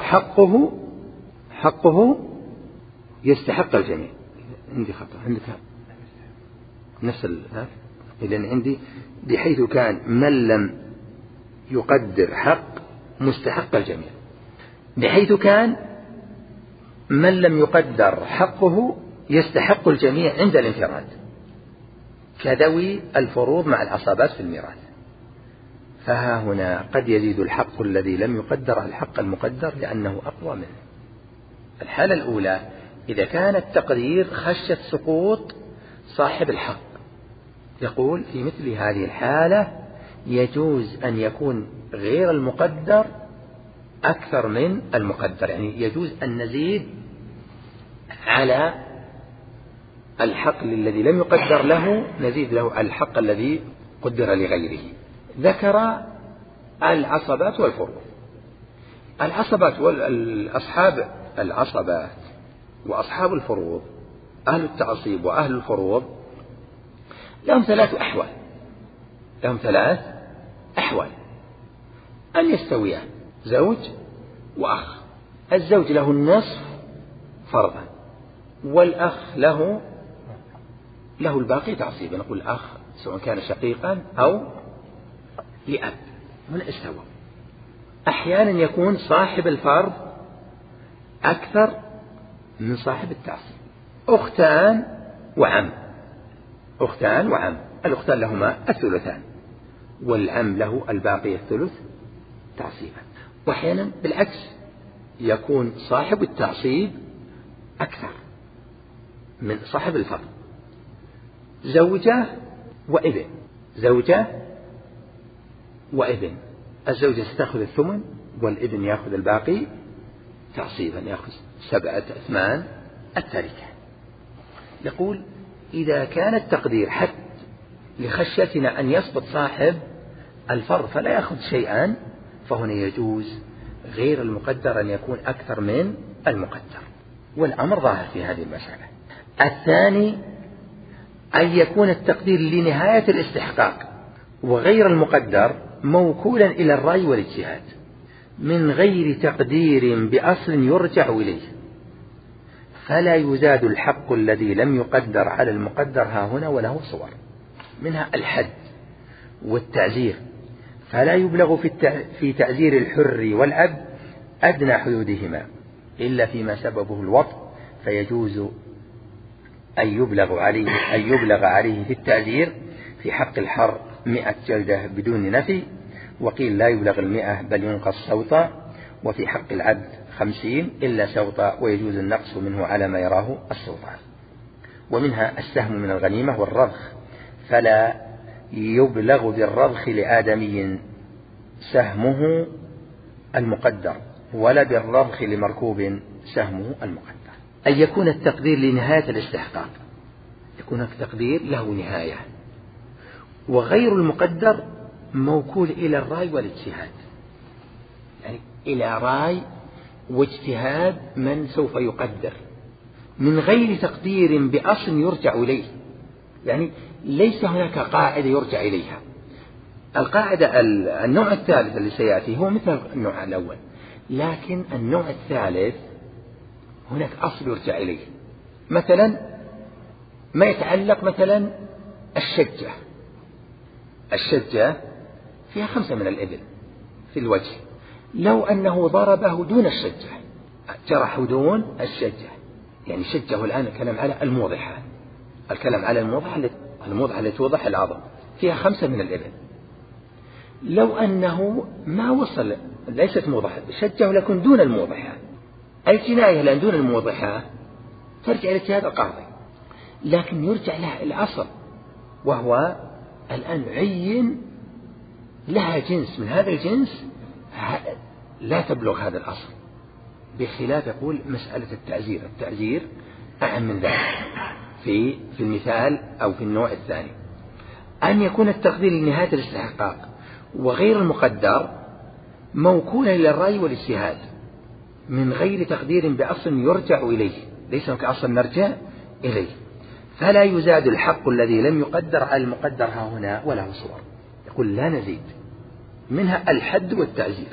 حقه يستحق الجميع. عندي خطأ، عندك نفس الآية، لأن عندي بحيث كان من لم يقدر حق مستحق الجميع، بحيث كان من لم يقدر حقه يستحق الجميع عند الانفراد كذوي الفروض مع العصبات في الميراث، فها هنا قد يزيد الحق الذي لم يقدر على الحق المقدر لأنه أقوى منه. الحالة الأولى إذا كان التقدير خشية سقوط صاحب الحق، يقول في مثل هذه الحالة يجوز أن يكون غير المقدر أكثر من المقدر، يعني يجوز أن نزيد على الحق الذي لم يقدر له، نزيد له الحق الذي قدر لغيره. ذكر العصبات والفروض. العصبات والأصحاب العصبات وأصحاب الفروض، أهل التعصيب وأهل الفروض، لهم 3 أحوال أن يستويان، زوج وأخ. الزوج له النصف فرضا، والأخ له الباقي تعصيبا. نقول الأخ سواء كان شقيقا أو لأب، من استوى. أحيانا يكون صاحب الفرض أكثر من صاحب التعصيب. أختان وعم، الأختان لهما الثلثان، والعم له الباقي الثلث تعصيبا. وأحيانا بالعكس، يكون صاحب التعصيب أكثر من صاحب الفرض. زوجة وابن، الزوجة ستأخذ الثمن والابن يأخذ الباقي تعصيبا، يأخذ 7/8 التركة. يقول إذا كان التقدير حتى لخشيتنا أن يسقط صاحب الفرض فلا يأخذ شيئا، فهنا يجوز غير المقدر أن يكون أكثر من المقدر، والأمر ظاهر في هذه المسألة. الثاني أن يكون التقدير لنهاية الاستحقاق، وغير المقدر موكولا إلى الرأي والاجتهاد من غير تقدير بأصل يرجع إليه، فلا يزاد الحق الذي لم يقدر على المقدر ها هنا، وله صور، منها الحد والتعزير، فلا يبلغ في تعزير الحر والعبد أدنى حدودهما إلا فيما سببه الوطء، فيجوز أن يبلغ عليه في التعزير في حق الحر 100 جلدة بدون نفي، وقيل لا يبلغ 100 بل ينقص سوطا، وفي حق العبد 50 إلا سوطا، ويجوز النقص منه على ما يراه السلطان. ومنها السهم من الغنيمة والرضخ، فلا يبلغ بالرضخ لآدمي سهمه المقدر، ولا بالرضخ لمركوب سهمه المقدر. أن يكون التقدير لنهاية الاستحقاق، يكون التقدير له نهاية، وغير المقدر موكول إلى الرأي والاجتهاد، يعني إلى رأي واجتهاد من سوف يقدر، من غير تقدير بأصل يرجع إليه، يعني ليس هناك قاعدة يرجع إليها. القاعدة النوع الثالث اللي سيأتي هو مثل النوع الأول، لكن النوع الثالث هناك أصل يرجع إليه. مثلا ما يتعلق مثلا الشجة فيها 5 من الإبل في الوجه، لو أنه ضربه دون الشجة، جرحه دون الشجة، يعني شجه الآن الكلام على الموضحة، الكلام على الموضحة التي توضح العظم، فيها 5 من الإبل. لو أنه ما وصل، ليست موضحة، شجه لكن دون الموضحة، الجناية لأن دون الموضحة ترجع إلى اجتهاد القاضي، لكن يرجع لها الأصل، وهو الآن عين لها جنس من هذا الجنس لا تبلغ هذا الأصل، بخلاف يقول مسألة التعزير أعم من ذلك في المثال أو في النوع الثاني. أن يكون التقدير لنهاية الاستحقاق وغير المقدر موكولا إلى الرأي والاجتهاد، من غير تقدير بأصل يرجع إليه، ليس هناك أصل نرجع إليه، فلا يزاد الحق الذي لم يقدر على المقدر ها هنا وله صور. يقول لا نزيد، منها الحد والتعزير.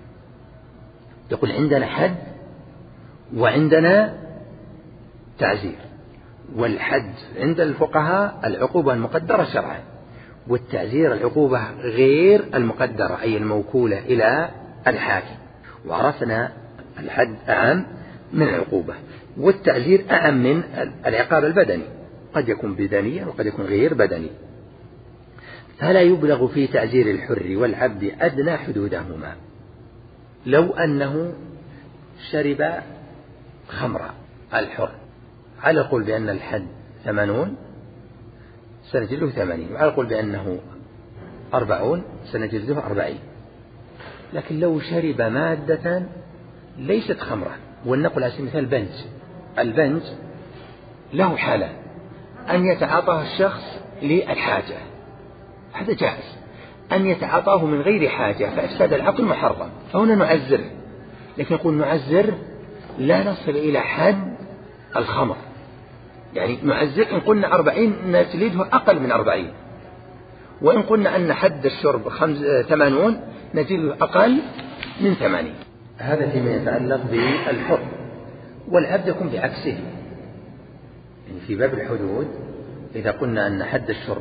يقول عندنا حد وعندنا تعزير، والحد عند الفقهاء العقوبة المقدرة شرعا، والتعزير العقوبة غير المقدرة أي الموكولة إلى الحاكم. وعرفنا الحد أعم من العقوبة، والتعزير أعم من العقاب البدني، قد يكون بدنيا وقد يكون غير بدني. فلا يبلغ في تعزير الحر والعبد أدنى حدودهما. لو أنه شرب خمرا الحر، على القول بأن الحد 80 سنجلده 80، وعلى القول بأنه 40 سنجلده 40. لكن لو شرب مادة ليست خمرا، ولنقل على سبيل المثال البنج له حالة، أن يتعاطاه الشخص للحاجة هذا جائز، أن يتعاطاه من غير حاجة فإفساد العقل محرم، فهنا نعزره. لكن نقول نعزر لا نصل إلى حد الخمر، يعني نعزر إن قلنا 40 نجلده أقل من 40، وإن قلنا أن حد الشرب 80 نجلده أقل من 80. هذا فيما يتعلق بالحر. والعبد يكون بعكسه، يعني في باب الحدود إذا قلنا أن حد الشرب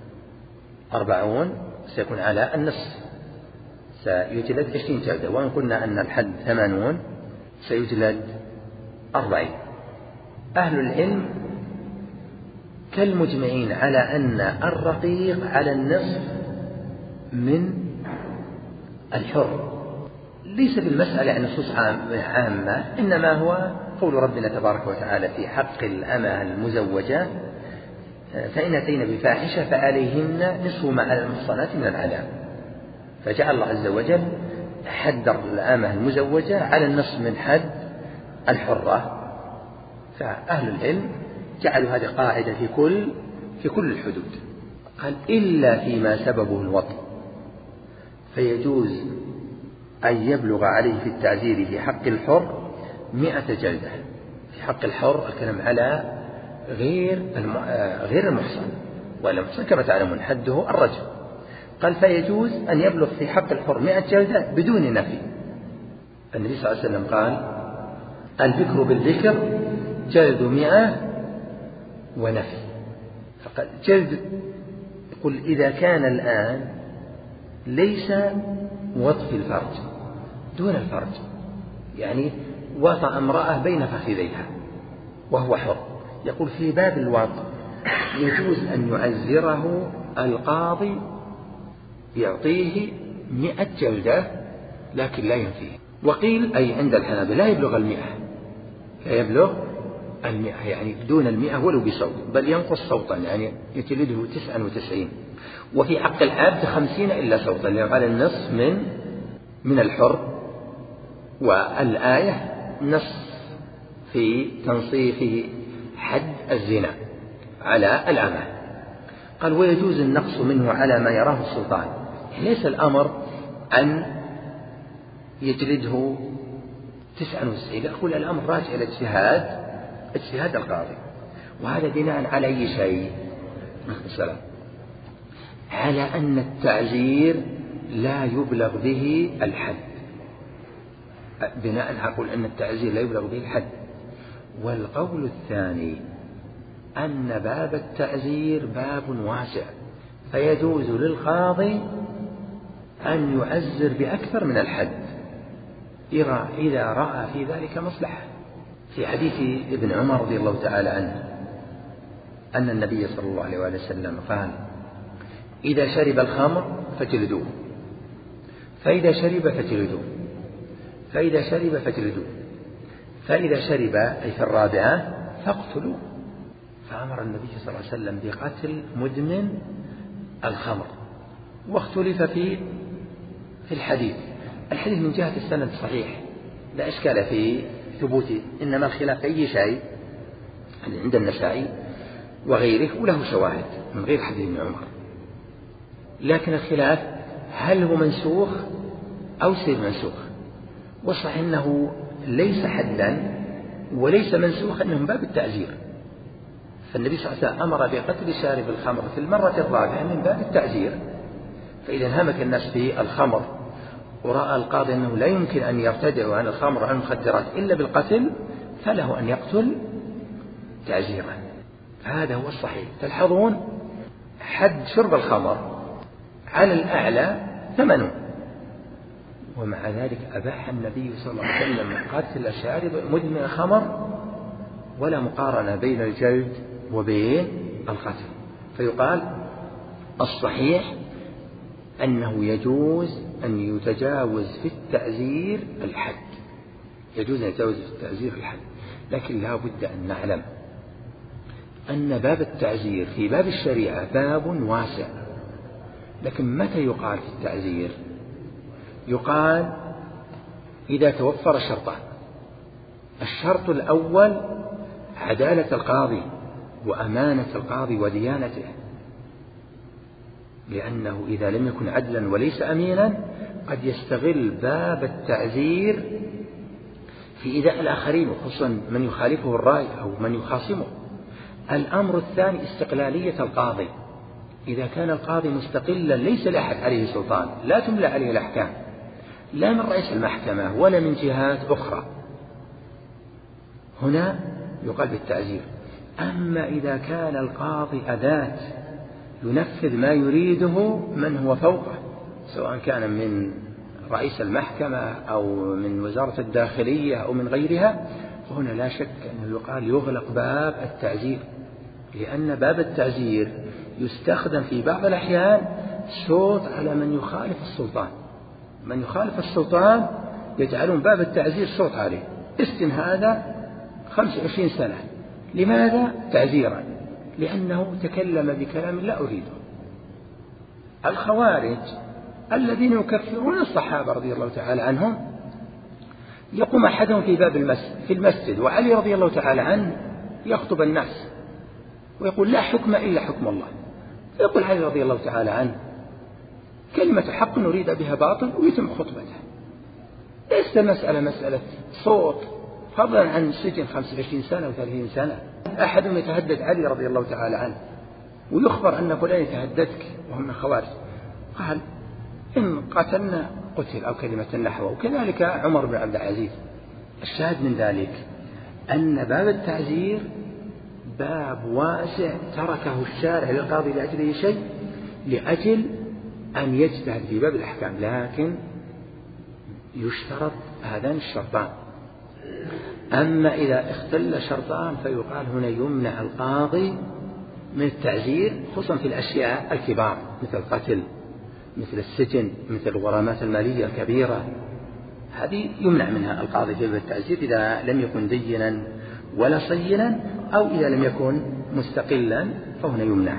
40 سيكون على النصف، سيجلد 20 جلدة، وإن قلنا أن الحد 80 سيجلد 40. أهل العلم كالمجمعين على أن الرقيق على النصف من الحر، ليس بالمسألة نصوص عامة، إنما هو قول ربنا تبارك وتعالى في حق الأمة المزوجة فإن أتينا بفاحشة فعليهن نصف ما على المحصنات من العذاب، فجعل الله عز وجل حد الأمة المزوجة على النصف من حد الحرة. فأهل العلم جعلوا هذه قاعدة في كل الحدود. قال إلا فيما سببه الوطء، فيجوز أن يبلغ عليه في التعزير في حق الحر 100 جلدة. في حق الحر الكلام على غير المحصن، والمحصن كما تعلمون حده الرجم. قال فيجوز أن يبلغ في حق الحر 100 جلدة بدون نفي. النبي صلى الله عليه وسلم قال البكر بالبكر جلد 100 ونفي. فقال جلد، يقول إذا كان الآن ليس وطف الفرج دون الفرج، يعني وطأ امرأة بين فخذيها وهو حر، يقول في باب الوطء يجوز أن يعزره القاضي يعطيه 100 جلدة لكن لا ينفيه. وقيل أي عند الحنابلة لا يبلغ 100، لا يبلغ 100 يعني دون 100 ولو بصوت، بل ينقص صوتا يعني يجلده 99. وفي حق العبد 50 إلا صوتا، لأنه على النصف من الحر، والآية نص في تنصيفه حد الزنا على الأمة. قال ويجوز النقص منه على ما يراه السلطان، ليس الأمر أن يجلده 99، يقول الأمر راجع إلى اجتهاد القاضي. وهذا بناء على أي شيء؟ السلام على أن التعزير لا يبلغ به الحد، بناء أقول أن التعزير لا يبلغ به الحد. والقول الثاني أن باب التعزير باب واسع، فيجوز للقاضي أن يعزر بأكثر من الحد إذا رأى في ذلك مصلحة. في حديث ابن عمر رضي الله تعالى عنه أن النبي صلى الله عليه وسلم قال إذا شرب الخمر فجلدوه، فإذا شرب فجلدوه، فإذا شرب فجلدوه، فإذا شرب أي في الرابعة فاقتلوه. فأمر النبي صلى الله عليه وسلم بقتل مدمن الخمر. واختلف في الحديث من جهة السند صحيح لا إشكال في ثبوته، إنما الخلاف أي شيء عند النسائي وغيره وله شواهد من غير حديث ابن عمر، لكن الخلاف هل هو منسوخ أو سير منسوخ. وصح أنه ليس حدا وليس منسوخ، أنه من باب التعزير. فالنبي صلى الله عليه وسلم أمر بقتل شارب الخمر في المرة الرابعة من باب التعزير. فإذا انهمك الناس في الخمر ورأى القاضي أنه لا يمكن أن يرتدعوا عن الخمر وعن المخدرات إلا بالقتل، فله أن يقتل تعزيرا. هذا هو الصحيح. تلحظون حد شرب الخمر على الأعلى 8، ومع ذلك أباح النبي صلى الله عليه وسلم قتل شارب مدمن الخمر، ولا مقارنة بين الجلد وبين القتل. فيقال الصحيح أنه يجوز أن يتجاوز في التعزير الحد، يجوز أن يتجاوز في التعزير الحد، لكن لا بد أن نعلم أن باب التعزير في باب الشريعة باب واسع. لكن متى يقال في التعزير؟ يقال إذا توفر شرطان: الشرط الأول عدالة القاضي وأمانة القاضي وديانته، لأنه إذا لم يكن عدلا وليس أمينا قد يستغل باب التعزير في إيذاء الآخرين، وخصوصا من يخالفه الرأي أو من يخاصمه. الأمر الثاني استقلالية القاضي، إذا كان القاضي مستقلا ليس لأحد عليه سلطان، لا تملى عليه الأحكام لا من رئيس المحكمة ولا من جهات أخرى، هنا يقال بالتعزير. أما إذا كان القاضي أداة ينفذ ما يريده من هو فوقه، سواء كان من رئيس المحكمة أو من وزارة الداخلية أو من غيرها، فهنا لا شك أنه يقال يغلق باب التعزير، لأن باب التعزير يستخدم في بعض الأحيان صوت على من يخالف السلطان. من يخالف السلطان يجعلون باب التعزير صوت عليه، اسجن هذا 25 سنة. لماذا؟ تعزيرا، لأنه تكلم بكلام لا أريده. الخوارج الذين يكفرون الصحابة رضي الله تعالى عنهم، يقوم أحدهم في باب في المسجد وعلي رضي الله تعالى عنه يخطب الناس ويقول لا حكم إلا حكم الله، يقول علي رضي الله تعالى عنه كلمة حق نريد بها باطل، ويتم خطبته. ليس مسألة صوت، فضلا عن سجن 25 سنة و30 سنة. أحدهم يتهدد علي رضي الله تعالى عنه ويخبر أن فلان يتهددك وهم من خوارج، قال إن قتلنا قتل أو كلمة نحوه. وكذلك عمر بن عبد العزيز. الشاهد من ذلك أن باب التعزير باب واسع تركه الشارع للقاضي لأجل شيء، لأجل أن يجتهد في باب الأحكام، لكن يشترط هذان الشرطان: أما إذا اختل شرطان فيقال هنا يمنع القاضي من التعزير، خصوصا في الأشياء الكبار مثل القتل، مثل السجن، مثل الغرامات المالية الكبيرة، هذه يمنع منها القاضي في التعزير إذا لم يكن دينا ولا صينا، أو إذا لم يكن مستقلا فهنا يمنع.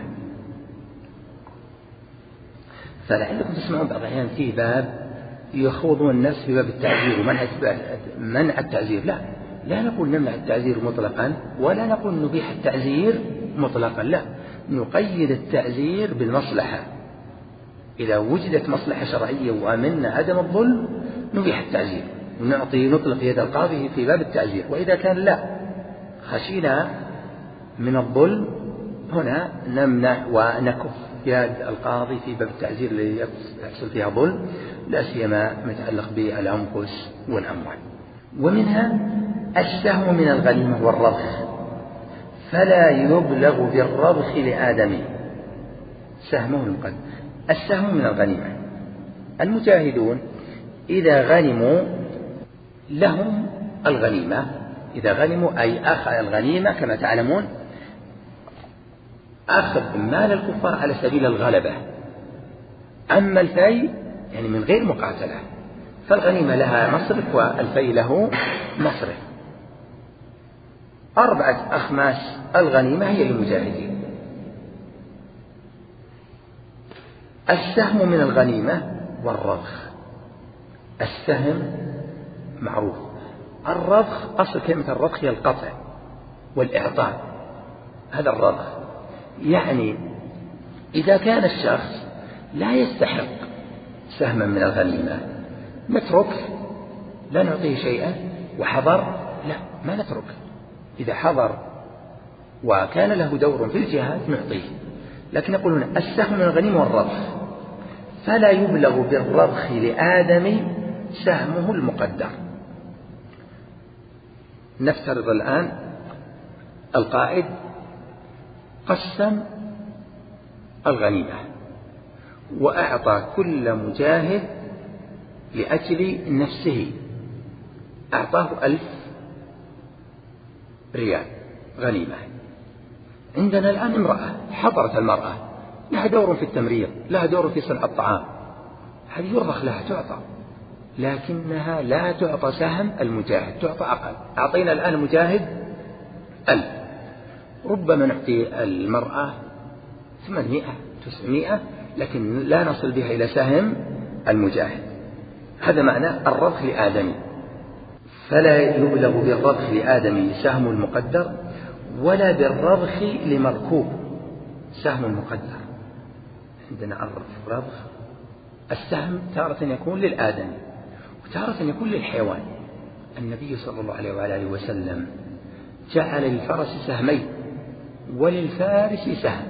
فلعلكم تسمعون بعض الأحيان في باب يخوضون الناس في باب التعزير ومنع التعزير. لا نقول نمنع التعزير مطلقا، ولا نقول نبيح التعزير مطلقا، لا، نقيد التعزير بالمصلحة. إذا وجدت مصلحة شرعية وأمنا عدم الظلم نبيح التعزير نطلق يد القاضي في باب التعزير. وإذا كان لا، خشينا من الظلم، هنا نمنع ونكف يد القاضي في باب التعزير اللي يحصل فيها ظلم، لا سيما متعلق بالأنفس والأموال. ومنها السهم من الغنيمة والرضخ، فلا يبلغ بالرضخ لآدمي سهمه المقدر. السهم من الغنيمة، المجاهدون إذا غنموا لهم الغنيمة، إذا غنموا أي أخذ الغنيمة كما تعلمون أخذ مال الكفار على سبيل الغلبة. أما الفي يعني من غير مقاتلة، فالغنيمة لها مصرف والفي له مصرف. 4/5 الغنيمة هي للمجاهدين. السهم من الغنيمة والرضخ، السهم معروف، الرضخ أصل كلمة الرضخ هي القطع والإعطاء، هذا الرضخ. يعني إذا كان الشخص لا يستحق سهما من الغنيمة نترك، لا نعطيه شيئا، وحضر لا ما نترك، إذا حضر وكان له دور في الجهاد نعطيه. لكن يقولون السهم من الغنيمة والرضخ، فلا يبلغ بالرضخ لآدم سهمه المقدر. نفترض الآن القائد قسم الغنيمة وأعطى كل مجاهد لأجل نفسه، أعطاه 1000 ريال غنيمة. عندنا الآن امرأة، حضرت المرأة، لها دور في التمريض، لها دور في صنع الطعام، هذه يرضخ لها تعطى، لكنها لا تعطى سهم المجاهد، تعطى أقل. أعطينا الآن المجاهد 1000، ربما نعطي المرأة 800 900، لكن لا نصل بها إلى سهم المجاهد. هذا معنى الرضخ لآدمي، فلا يبلغ بالرضخ لآدمي سهم المقدر، ولا بالرضخ لمركوب سهم المقدر. عندنا الرضخ السهم تارة يكون للآدمي وتارة يكون للحيوان. النبي صلى الله عليه وآله وسلم جعل للفرس سهمين وللفارس سهم.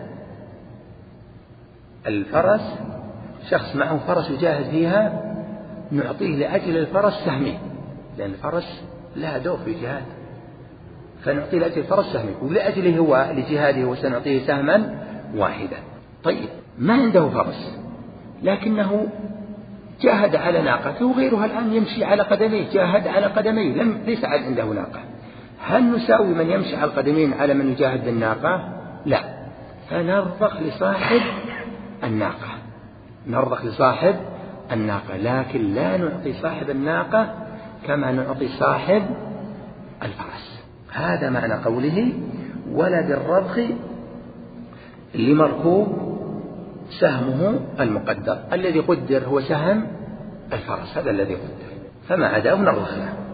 الفرس شخص معه فرس يجاهد فيها نعطيه لأجل الفرس سهمين، لأن الفرس لها دور في الجهاد، فنعطيه لأجل الفرس سهمين، ولأجله هو لجهاده وسنعطيه سهما واحدا. طيب ما عنده فرس لكنه جاهد على ناقته، وغيرها الآن يمشي على قدميه، جاهد على قدميه، ليس عنده ناقة، هل نساوي من يمشي على القدمين على من يجاهد بالناقة؟ لا، فنرضخ لصاحب الناقة، نرضخ لصاحب الناقة، لكن لا نعطي صاحب الناقة كما نعطي صاحب الفرس. هذا معنى قوله ولا بالرضخ لمركوب سهمه المقدر. الذي قدر هو سهم الفرس، هذا الذي قدر، فما عداه نرضخ له.